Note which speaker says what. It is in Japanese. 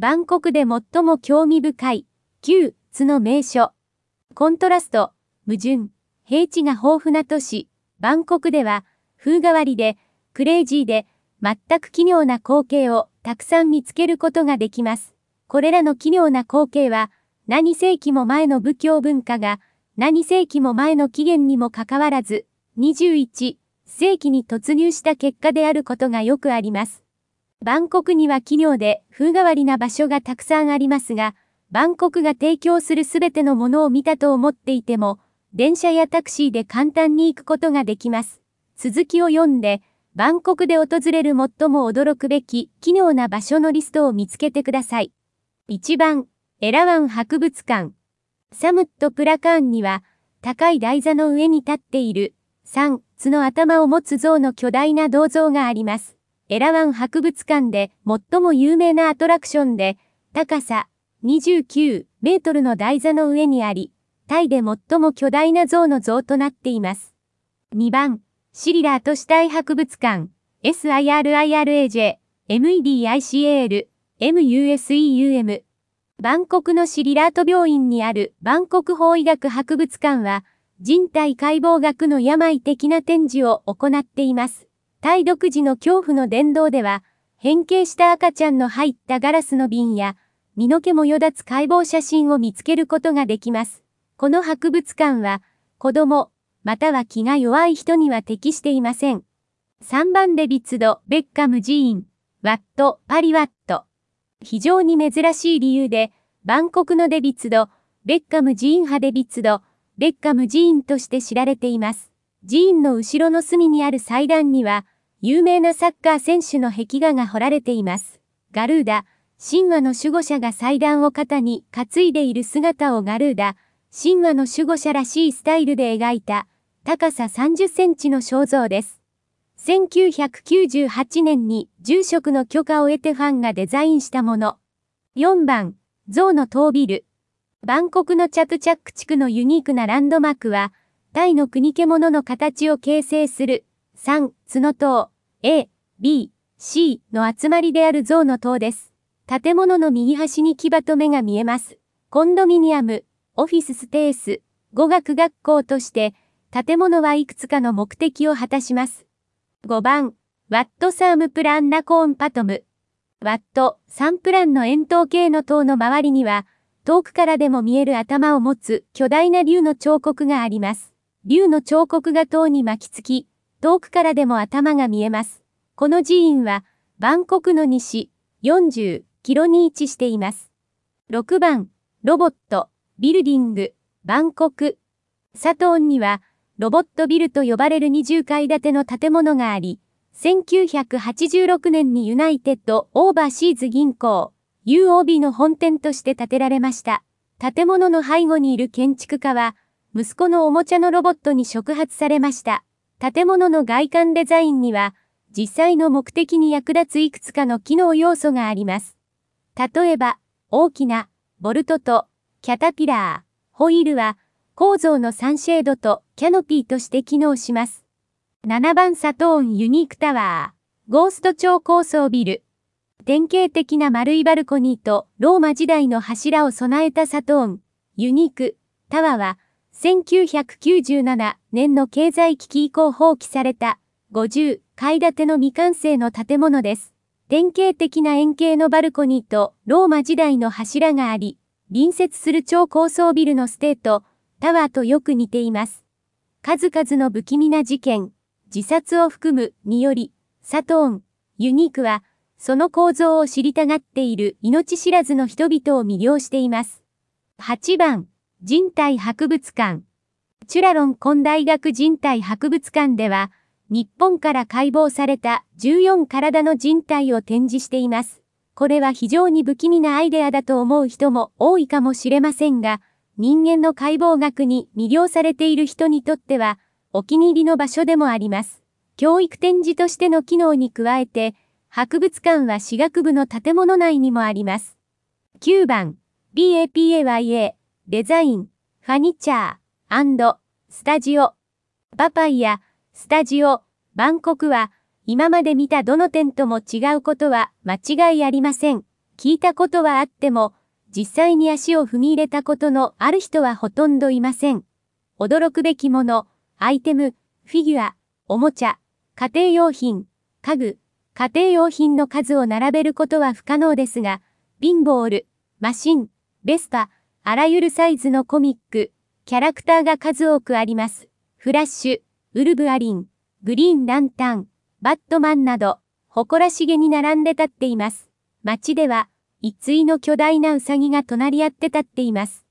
Speaker 1: バンコクで最も興味深い、9つの名所。コントラスト、矛盾、平地が豊富な都市、バンコクでは、風変わりで、クレイジーで、全く奇妙な光景をたくさん見つけることができます。これらの奇妙な光景は、何世紀も前の仏教文化が、何世紀も前の起源にもかかわらず、21世紀に突入した結果であることがよくあります。バンコクには奇妙で風変わりな場所がたくさんありますが、バンコクが提供するすべてのものを見たと思っていても、電車やタクシーで簡単に行くことができます。続きを読んで、バンコクで訪れる最も驚くべき奇妙な場所のリストを見つけてください。1番、エラワン博物館。サムットプラカーンには、高い台座の上に立っている、3つの頭を持つ象の巨大な銅像があります。エラワン博物館で最も有名なアトラクションで、高さ29メートルの台座の上にあり、タイで最も巨大な象の像となっています。2番、シリラートシタイ博物館、SIRIRAJ、MEDICAL、MUSEUM。バンコクのシリラート病院にあるバンコク法医学博物館は、人体解剖学の病的な展示を行っています。タイ独自の恐怖の殿堂では、変形した赤ちゃんの入ったガラスの瓶や、身の毛もよだつ解剖写真を見つけることができます。この博物館は、子供、または気が弱い人には適していません。3番デビッド・ベッカム寺院、ワット・パリワット。非常に珍しい理由で、バンコクのデビッド・ベッカム寺院派デビッド・ベッカム寺院として知られています。寺院の後ろの隅にある祭壇には、有名なサッカー選手の壁画が彫られています。ガルーダ、神話の守護者が祭壇を肩に担いでいる姿をガルーダ、神話の守護者らしいスタイルで描いた、高さ30センチの肖像です。1998年に住職の許可を得てファンがデザインしたもの。4番、象の塔ビル。バンコクのチャトチャック地区のユニークなランドマークは、タイの国獣の形を形成する3つの塔、A、B、C の集まりである象の塔です。建物の右端に牙と目が見えます。コンドミニアム、オフィススペース、語学学校として、建物はいくつかの目的を果たします。5番、ワットサームプランナコーンパトム。ワット、サンプランの円筒形の塔の周りには、遠くからでも見える頭を持つ巨大な竜の彫刻があります。竜の彫刻が塔に巻きつき、遠くからでも頭が見えます。この寺院は、バンコクの西40キロに位置しています。6番、ロボット、ビルディング、バンコク。サトーンには、ロボットビルと呼ばれる20階建ての建物があり、1986年にユナイテッド・オーバーシーズ銀行、UOB の本店として建てられました。建物の背後にいる建築家は、息子のおもちゃのロボットに触発されました。建物の外観デザインには、実際の目的に役立ついくつかの機能要素があります。例えば、大きなボルトとキャタピラー、ホイールは、構造のサンシェードとキャノピーとして機能します。7番サトーンユニークタワー、ゴースト超高層ビル。典型的な丸いバルコニーとローマ時代の柱を備えたサトーンユニークタワーは、1997年の経済危機以降放棄された50階建ての未完成の建物です。典型的な円形のバルコニーとローマ時代の柱があり、隣接する超高層ビルのステート、タワーとよく似ています。数々の不気味な事件、自殺を含むにより、サトーン、ユニークは、その構造を知りたがっている命知らずの人々を魅了しています。8番、人体博物館。チュラロン根大学人体博物館では、日本から解剖された14体の人体を展示しています。これは非常に不気味なアイデアだと思う人も多いかもしれませんが、人間の解剖学に魅了されている人にとっては、お気に入りの場所でもあります。教育展示としての機能に加えて、博物館は歯学部の建物内にもあります。9番、BAPAYA、デザイン、ファニチャー、スタジオ。パパイヤ、スタジオ、バンコクは、今まで見たどの点とも違うことは間違いありません。 聞いたことはあっても、実際に足を踏み入れたことのある人はほとんどいません。驚くべきもの、アイテム、フィギュア、おもちゃ、家庭用品、家具、家庭用品の数を並べることは不可能ですが、ピンボール、マシン、ベスパ、あらゆるサイズのコミック、キャラクターが数多くあります。フラッシュ、ウルブアリン、グリーンランタン、バットマンなど、誇らしげに並んで立っています。街では、一対の巨大なウサギが隣り合って立っています。